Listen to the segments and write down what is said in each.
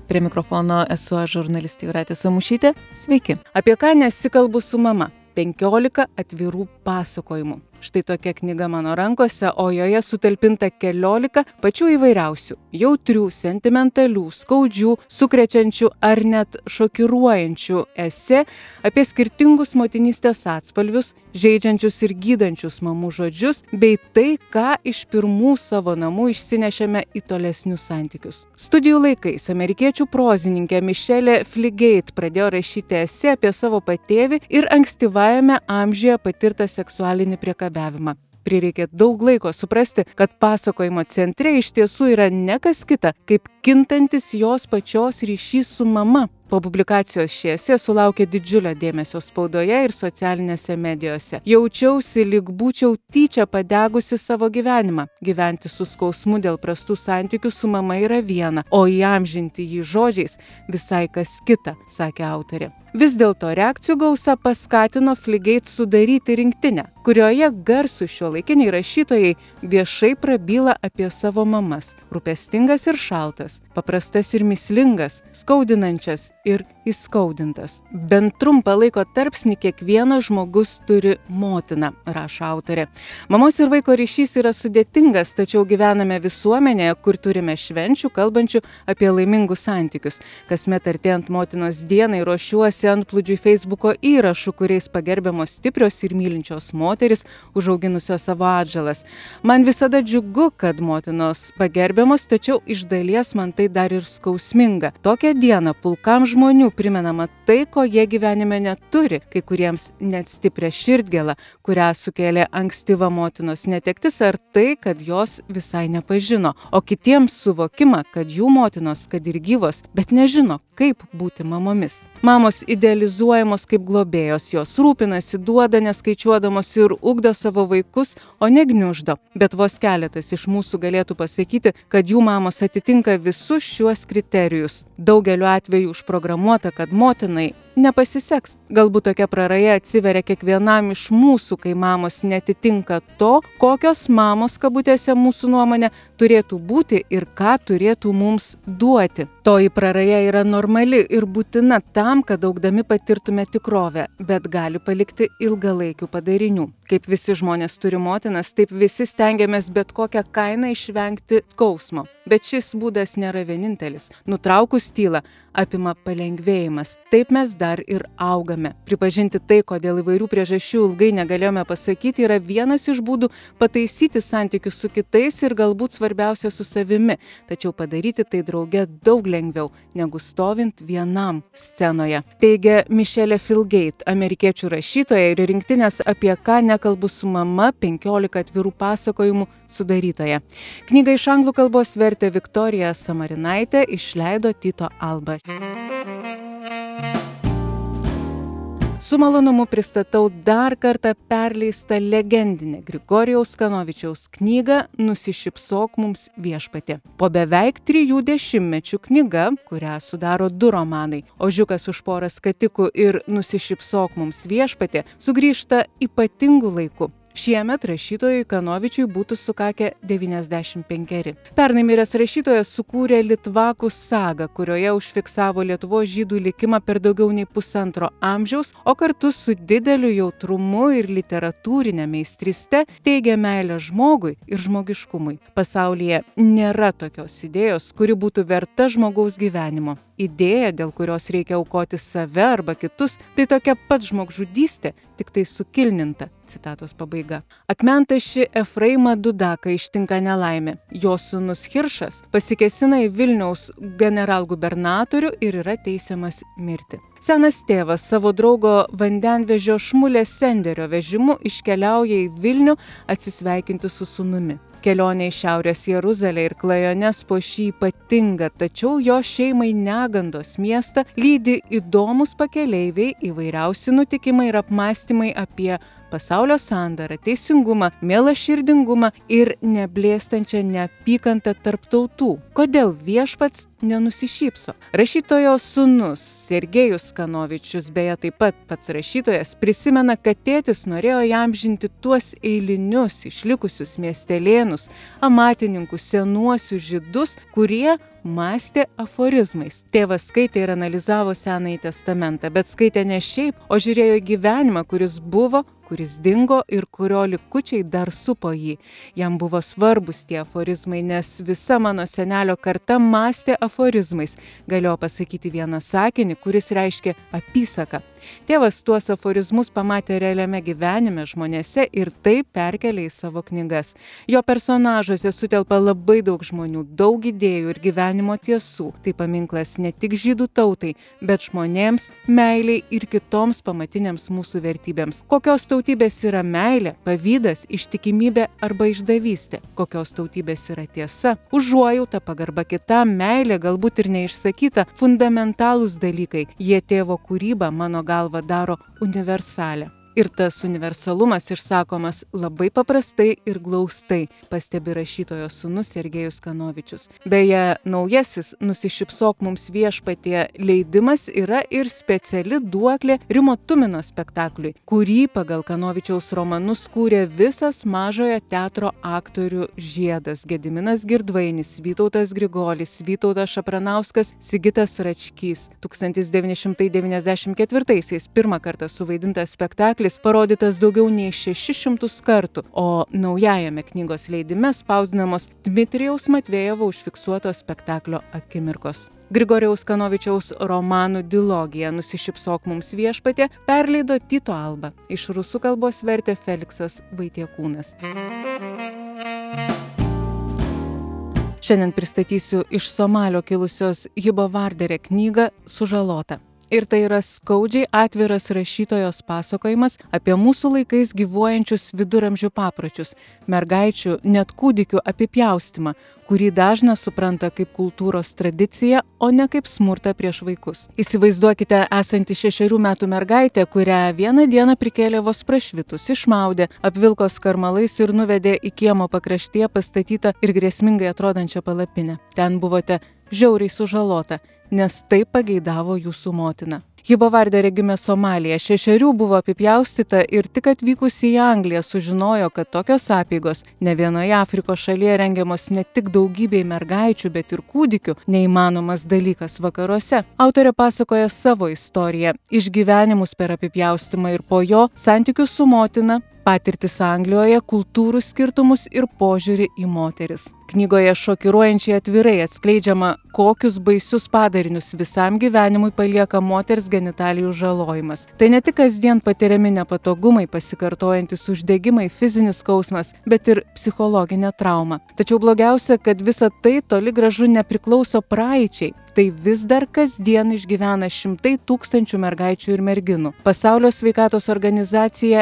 Prie mikrofono esu aš, žurnalistė Jūratė Samušytė. Sveiki. Apie ką nesikalbu su mama? 15 atvirų pasakojimų. Štai tokia knyga mano rankose, o joje sutalpinta keliolika pačių įvairiausių, jautrių, sentimentalių, skaudžių, sukrečiančių ar net šokiruojančių esė apie skirtingus motinystės atspalvius, žeidžiančius ir gydančius mamų žodžius, bei tai, ką iš pirmų savo namų išsinešėme į tolesnius santykius. Studijų laikais amerikiečių prozininkė Mišelė Fligate pradėjo rašyti esė apie savo patėvį ir ankstyvajame amžiuje patirtą seksualinį priekabiavimą. Prireikė daug laiko suprasti, kad pasakojimo centre iš tiesų yra ne kas kita, kaip kintantis jos pačios ryšys su mama. Po publikacijos ši esė sulaukė didžiulio dėmesio spaudoje ir socialinėse medijose. Jaučiausi, lyg būčiau tyčia padegusi savo gyvenimą. Gyventi su skausmu dėl prastų santykių su mama yra viena, o įamžinti jį žodžiais visai kas kita, sakė autorė. Vis dėlto reakcijų gausa paskatino Fligate sudaryti rinktinę, kurioje garsūs šiuolaikiniai rašytojai viešai prabyla apie savo mamas. Rūpestingas ir šaltas, paprastas ir mįslingas, skaudinančias ir įskaudintas. Bent trumpą laiko tarpsnį kiekvienas žmogus turi motiną, rašo autorė. Mamos ir vaiko ryšys yra sudėtingas, tačiau gyvename visuomenėje, kur turime švenčių, kalbančių apie laimingus santykius. Kasmet artėjant motinos dienai ruošiuosi antplūdžiui Facebooko įrašų, kuriais pagerbiamos stiprios ir mylinčios moteris, užauginusios savo atžalas. Man visada džiugu, kad motinos pagerbiamos, tačiau iš dalies man tai dar ir skausminga. Tokią dieną pulkam žmonių primenama tai, ko jie gyvenime neturi, kai kuriems net stiprią širdgėlą, kurią sukėlė ankstyva motinos netektis, ar tai, kad jos visai nepažino, o kitiems suvokimą, kad jų motinos, kad ir gyvos, bet nežino, kaip būti mamomis. Mamos idealizuojamos kaip globėjos, jos rūpinasi, duoda neskaičiuodamos ir ugdo savo vaikus, o negniuždo. Bet vos keletas iš mūsų galėtų pasakyti, kad jų mamos atitinka visus šiuos kriterijus. Daugeliu atveju užprogramuota, kad motinai nepasiseks. Galbūt tokia praraja atsiveria kiekvienam iš mūsų, kai mamos netitinka to, kokios mamos, kabutėse mūsų nuomonė, turėtų būti ir ką turėtų mums duoti. Toji praraja yra normali ir būtina tam, kad augdami patirtume tikrovę, bet gali palikti ilgalaikių padarinių. Kaip visi žmonės turi motinas, taip visi stengiamės bet kokią kainą išvengti skausmo. Bet šis būdas nėra vienintelis. Nutraukus tylą apima palengvėjimas. Taip mes dar ir augame. Pripažinti tai, kodėl įvairių priežasčių ilgai negalėjome pasakyti, yra vienas iš būdų pataisyti santykius su kitais ir galbūt svarbiausia su savimi. Tačiau padaryti tai drauge daug lengviau, negu stovint vienam scenoje. Teigia Mišelė Fligate, amerikiečių rašytoja ir rinktinės Apie ką nekalbu su mama 15 atvirų pasakojimų sudarytoja. Knygą iš anglų kalbos vertė Viktorija Samarinaitė, išleido Tyto Alba. Su malonumu pristatau dar kartą perleistą legendinę Grigorijaus Kanovičiaus knygą Nusišypsok mums viešpatie. Po beveik 3 dešimtmečių knyga, kurią sudaro 2 romanai Ožiukas už porą skatikų ir Nusišypsok mums viešpatie, sugrįžta ypatingu laiku. Šiemet rašytojui Kanovičiui būtų sukakę 95. Pernai miręs rašytojas sukūrė Litvakų sagą, kurioje užfiksavo Lietuvos žydų likimą per daugiau nei pusantro amžiaus, o kartu su dideliu jautrumu ir literatūrinė meistriste teigia meilę žmogui ir žmogiškumui. Pasaulyje nėra tokios idėjos, kuri būtų verta žmogaus gyvenimo. Idėja, dėl kurios reikia aukoti save arba kitus, tai tokia pat žmogžudystė, tik tai sukilninta. Citatos pabaiga. Akmentašį Efraimą Dudaką ištinka nelaimė. Jo sūnus Hiršas pasikėsina į Vilniaus generalgubernatorių ir yra teisiamas mirti. Senas tėvas savo draugo vandenvežio Šmulės Senderio vežimu iškeliauja į Vilnių atsisveikinti su sūnumi. Kelionė į Šiaurės Jeruzalę ir klajones po šį ypatingą, tačiau jo šeimai negandos miestą lydi įdomus pakeleiviai, įvairiausi nutikimai ir apmąstymai apie pasaulio sandarą, teisingumą, mielaširdingumą ir neblėstančią neapykantą tarp tautų. Kodėl viešpats nenusišypso? Rašytojo sūnus Sergejus Kanovičius, beje taip pat pats rašytojas, prisimena, kad tėtis norėjo įamžinti tuos eilinius išlikusius miestelėnus, amatininkus, senuosius žydus, kurie mąstė aforizmais. Tėvas skaitė ir analizavo Senąjį testamentą, bet skaitė ne šiaip, o žiūrėjo į gyvenimą, kuris buvo, kuris dingo ir kurio likučiai dar supo jį. Jam buvo svarbus tie aforizmai, nes visa mano senelio karta mąstė aforizmais. Galėjo pasakyti vieną sakinį, kuris reiškia apysaką. Tėvas tuos aforizmus pamatė realiame gyvenime žmonėse ir tai perkelė į savo knygas. Jo personažuose sutelpa labai daug žmonių, daug idėjų ir gyvenimo tiesų. Tai paminklas ne tik žydų tautai, bet žmonėms, meiliai ir kitoms pamatinėms mūsų vertybėms. Kokios tautybės yra meilė, pavydas, ištikimybė arba išdavystė? Kokios tautybės yra tiesa, užuojauta, pagarba kitam, meilė, galbūt ir neišsakyta, fundamentalūs dalykai. Jie tėvo kūrybą, mano galva, daro universalę. Ir tas universalumas išsakomas labai paprastai ir glaustai, pastebi rašytojo sūnus Sergejus Kanovičius. Beje, naujasis Nusišypsok mums viešpatie leidimas yra ir speciali duoklė Rimo Tumino spektakliui, kurį pagal Kanovičiaus romanus kūrė visas Mažojo teatro aktorių žiedas: Gediminas Girdvainis, Vytautas Grigolis, Vytautas Šapranauskas, Sigitas Račkys. 1994-aisiais pirmą kartą suvaidintas spektaklis parodytas daugiau nei 600 kartų, o naujajame knygos leidime spausdinamos Dmitrijaus Matvejevo užfiksuotos spektaklio akimirkos. Grigorijaus Kanovičiaus romanų dilogija Nusišypsok mums viešpatie perleido Tyto Alba. Iš rusų kalbos vertė Feliksas Vaitiekūnas. Šiandien pristatysiu iš Somalio kilusios Hibo Varderė knygą Sužalota. Ir tai yra skaudžiai atviras rašytojos pasakojimas apie mūsų laikais gyvuojančius viduramžių papročius, mergaičių, net kūdikių apipjaustymą, kurį dažnas supranta kaip kultūros tradiciją, o ne kaip smurtą prieš vaikus. Įsivaizduokite esantį 6 metų mergaitę, kurią vieną dieną prikėlė vos prašvitus, išmaudė, apvilko skarmalais ir nuvedė į kiemo pakraštyje pastatytą ir grėsmingai atrodančią palapinę. Ten buvote žiauriai sužalota, nes taip pageidavo jūsų motina. Hibo Varderė gimė Somalyje, 6 buvo apipjaustyta ir tik atvykusi į Angliją sužinojo, kad tokios apeigos ne vienoje Afrikos šalyje rengiamos ne tik daugybei mergaičių, bet ir kūdikių, neįmanomas dalykas vakaruose. Autorė pasakoja savo istoriją, išgyvenimus per apipjaustymą ir po jo santykius su motina, patirtis Anglijoje, kultūrų skirtumus ir požiūrį į moteris. Knygoje šokiruojančiai atvirai atskleidžiama, kokius baisius padarinius visam gyvenimui palieka moters genitalijų žalojimas. Tai ne tik kasdien patiriami nepatogumai, pasikartojantis uždegimai, fizinis skausmas, bet ir psichologinė trauma. Tačiau blogiausia, kad visa tai toli gražu nepriklauso praeičiai. Tai vis dar kasdien išgyvena šimtai tūkstančių mergaičių ir merginų. Pasaulio sveikatos organizacija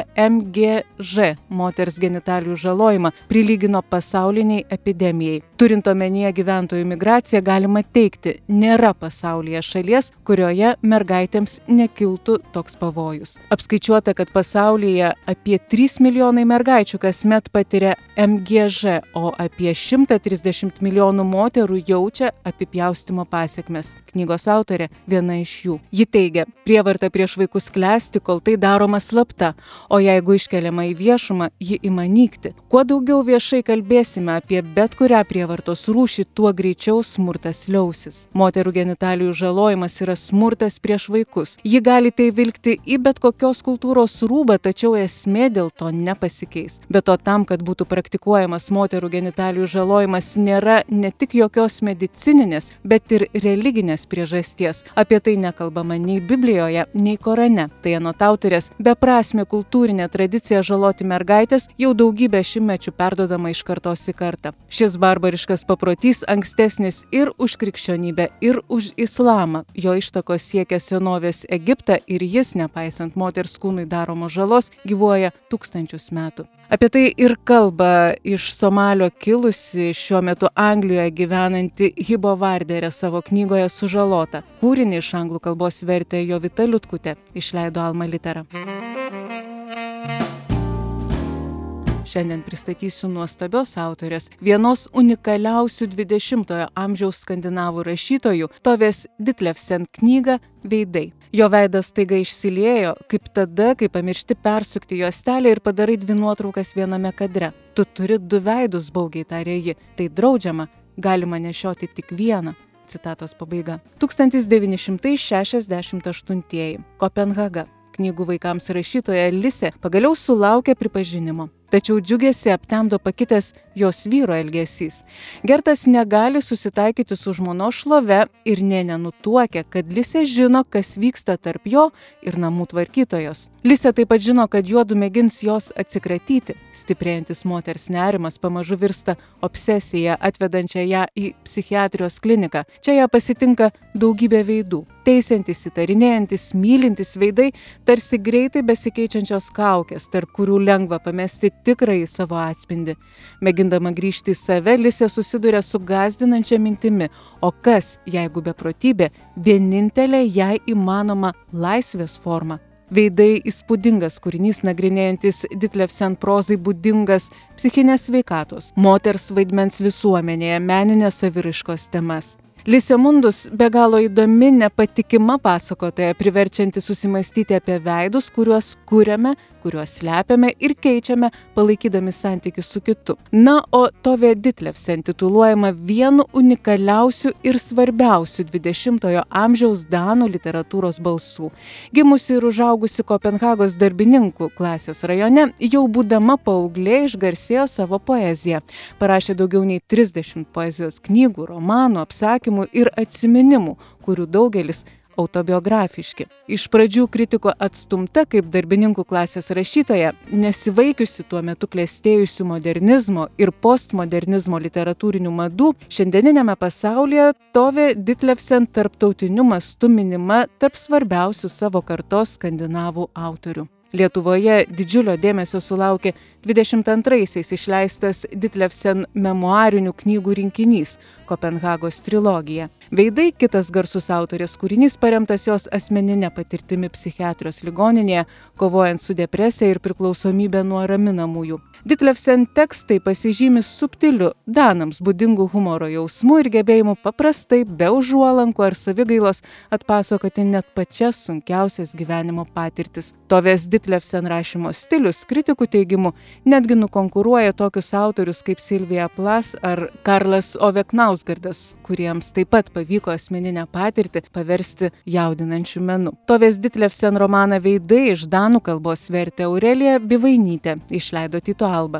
MGŽ moters genitalijų žalojimą prilygino pasauliniai epidemijai. Turint omenyje gyventojų migraciją, galima teigti, nėra pasaulyje šalies, kurioje mergaitėms nekiltų toks pavojus. Apskaičiuota, kad pasaulyje apie 3 milijonai mergaičių kasmet patiria MGŽ, o apie 130 milijonų moterų jaučia apipjaustymo pasiekmes. Knygos autorė viena iš jų. Ji teigia, prievarta prieš vaikus klesti, kol tai daroma slapta, o jeigu iškeliama į viešumą, ji ima nykti. Kuo daugiau viešai kalbėsime apie bet kurią prievartos rūšį, tuo greičiau smurtas liausis. Moterų genitalijų žalojimas yra smurtas prieš vaikus. Ji gali tai vilkti į bet kokios kultūros rūbą, tačiau esmė dėl to nepasikeis. Be to, tam, kad būtų praktikuojamas moterų genitalijų žalojimas, nėra ne tik jokios medicininės, bet ir religinės priežasties. Apie tai nekalbama nei Biblijoje, nei Korane. Tai anot autorės beprasmė kultūrinė tradicija žaloti mergaitės jau daugybę šimtmečių perduodama iš kartos į kartą. Šis barbariškas paprotys ankstesnis ir už krikščionybę, ir už islamą. Jo ištakos siekia senovės Egiptą ir jis, nepaisant moters kūnui daromos žalos, gyvuoja tūkstančius metų. Apie tai ir kalba iš Somalio kilusi, šiuo metu Anglijoje gyvenanti Hibo Varderė savo knygoje Sužalota. Kūrinį iš anglų kalbos vertė Jovita Liutkutė, išleido Alma Litera. Šiandien pristatysiu nuostabios autorės, vienos unikaliausių 20-ojo amžiaus skandinavų rašytojų Tovės Ditlevsen knygą Veidai. Jo veidas staiga išsiliejo, kaip tada, kai pamiršti persukti juostelę ir padarai 2 nuotraukas viename kadre. Tu turi 2 veidus, baugiai tarė ji. Tai draudžiama, galima nešioti tik vieną. Citatos pabaiga. 1968. Kopenhaga. Knygų vaikams rašytoja Lisė pagaliau sulaukė pripažinimo. Tačiau džiugėsi aptemdo pakitęs jos vyro elgesys. Gertas negali susitaikyti su žmonos šlove ir nė nenutuokia, kad Lisė žino, kas vyksta tarp jo ir namų tvarkytojos. Lisė taip pat žino, kad juodu mėgins jos atsikratyti. Stiprėjantis moters nerimas pamažu virsta obsesija, atvedančia ją į psichiatrijos kliniką. Čia ją pasitinka daugybė veidų. Teisiantis, įtarinėjantis, mylintis veidai, tarsi greitai besikeičiančios kaukės, tarp kurių lengva pamesti tikrąjį savo atspindį. Mėgindama grįžti į save, Lisė susiduria su gąsdinančia mintimi, o kas, jeigu beprotybė, vienintelė jai įmanoma laisvės forma. Veidai įspūdingas kūrinys, nagrinėjantis Ditlevsen prozai būdingas psichinės sveikatos, moters vaidmens visuomenėje, meninės saviraiškos temas. Lisė Mundus be galo įdomi, nepatikima pasakotoja, priverčianti susimastyti apie veidus, kuriuos kuriame, kuriuos slepiame ir keičiame, palaikydami santykius su kitu. Na, o Tovė Ditlevsen tituluojama vienu unikaliausių ir svarbiausių 20-ojo amžiaus danų literatūros balsų. Gimusi ir užaugusi Kopenhagos darbininkų klasės rajone, jau būdama paauglė išgarsėjo savo poeziją. Parašė daugiau nei 30 poezijos knygų, romanų, apsakymų ir atsiminimų, kurių daugelis autobiografiški. Iš pradžių kritiko atstumta kaip darbininkų klasės rašytoja, nesivaikiusi tuo metu klestėjusių modernizmo ir postmodernizmo literatūrinių madų, šiandieninėme pasaulyje Tovė Ditlevsen tarptautiniu mastu minima tarp svarbiausių savo kartos skandinavų autorių. Lietuvoje didžiulio dėmesio sulaukė 22-aisiais išleistas Ditlevsen memuarinių knygų rinkinys Kopenhagos trilogija. Veidai, kitas garsus autorės kūrinys, paremtas jos asmeninė patirtimi psichiatrijos ligoninėje, kovojant su depresija ir priklausomybė nuo raminamųjų. Ditlevsen tekstai pasižymi subtiliu, danams būdingų humoro jausmu ir gebėjimu paprastai, be užuolankų ar savigailos, atpasakoti net pačias sunkiausias gyvenimo patirtis. Tovės Ditlevsen rašymo stilius, kritikų teigimu, netgi nukonkuruoja tokius autorius kaip Silvija Plas ar Karlas Ove Knausgardas, kuriems taip pat pavyko asmeninę patirtį paversti jaudinančiu menu. Tovės Ditlevsen romaną Veidai iš danų kalbos vertė Aurelija Bivainytė, išleido Tyto Alba.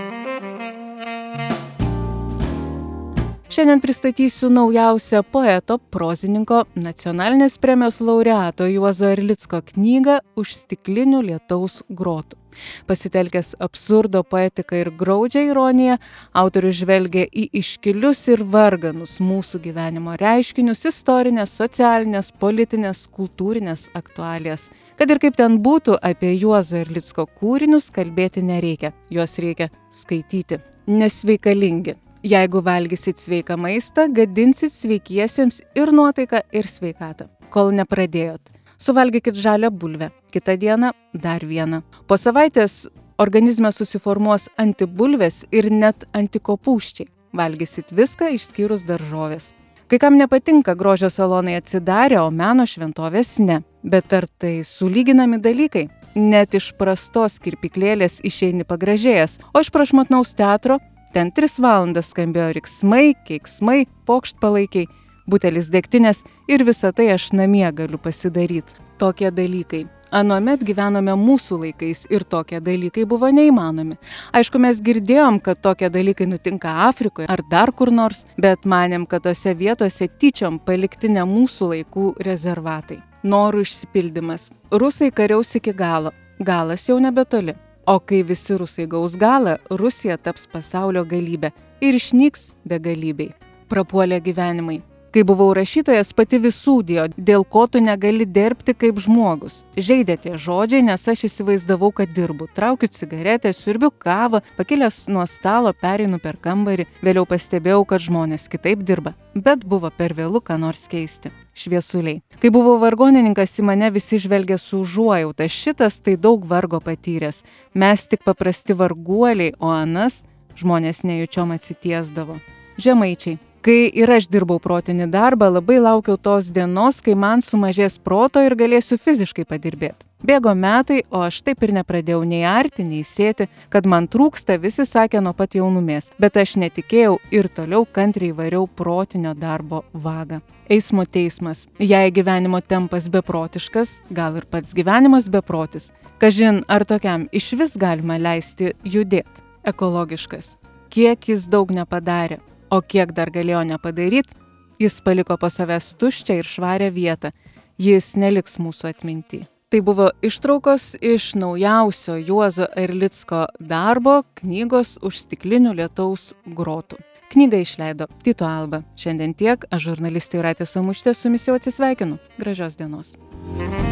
Šiandien pristatysiu naujausią poeto, prozininko, nacionalinės premijos laureato Juozo Erlicko knygą Už stiklinių lietaus grotų. Pasitelkęs absurdo poetiką ir graudžią ironiją, autorius žvelgia į iškilius ir varganus mūsų gyvenimo reiškinius, istorinės, socialinės, politinės, kultūrinės aktualijas. Kad ir kaip ten būtų, apie Juozo Erlicko kūrinius kalbėti nereikia, juos reikia skaityti. Nesveikalingi. Jeigu valgysit sveiką maistą, gadinsit sveikiesiems ir nuotaiką, ir sveikatą. Kol nepradėjot. Suvalgykit žalią bulvę. Kitą dieną dar vieną. Po savaitės organizme susiformuos antibulvės ir net antikopūsčiai. Valgysit viską išskyrus daržovės. Kai kam nepatinka grožio salonai atsidarę, o meno šventovės ne. Bet ar tai sulyginami dalykai? Net iš prastos kirpyklėlės išeini pagražėjęs, o iš prašmatnaus teatro ten 3 valandas skambėjo riksmai, keiksmai, pokštpalaikiai, butelis degtinės ir visą tai aš namie galiu pasidaryti. Tokie dalykai. Anuomet gyvenome mūsų laikais ir tokie dalykai buvo neįmanomi. Aišku, mes girdėjom, kad tokie dalykai nutinka Afrikoje ar dar kur nors, bet manėm, kad tose vietose tyčiom palikti ne mūsų laikų rezervatai. Norų išsipildymas. Rusai kariaus iki galo. Galas jau nebetoli. O kai visi rusai gaus galą, Rusija taps pasaulio galybė ir išnyks begalybei. Prapuolė gyvenimai. Kai buvau rašytojas, pati visūdijo, dėl ko tu negali dirbti kaip žmogus. Žeidė tie žodžiai, nes aš įsivaizdavau, kad dirbu. Traukiu cigaretę, siurbiu kavą, pakilęs nuo stalo pereinu per kambarį. Vėliau pastebėjau, kad žmonės kitaip dirba. Bet buvo per vėlu ką nors keisti. Šviesuliai. Kai buvau vargonininkas, į mane visi žvelgė su užuojauta. Šitas tai daug vargo patyręs. Mes tik paprasti varguoliai, o anas žmonės nejučiom atsitiesdavo. Žemaičiai. Kai ir aš dirbau protinį darbą, labai laukiau tos dienos, kai man sumažės proto ir galėsiu fiziškai padirbėti. Bėgo metai, o aš taip ir nepradėjau nei arti, nei sėti, kad man trūksta, visi sakė nuo pat jaunumės. Bet aš netikėjau ir toliau kantriai variau protinio darbo vagą. Eismo teismas. Jei gyvenimo tempas beprotiškas, gal ir pats gyvenimas beprotis. Kažin, ar tokiam išvis galima leisti judėti. Ekologiškas. Kiek jis daug nepadarė. O kiek dar galėjo nepadaryti, jis paliko po savęs tuščią ir švarią vietą. Jis neliks mūsų atminty. Tai buvo ištraukos iš naujausio Juozo Erlicko darbo knygos Už stiklinių lietaus grotų. Knygą išleido Tyto Alba. Šiandien tiek, aš žurnalistė Jūratė Samušytė su jumis jau atsisveikinu. Gražios dienos.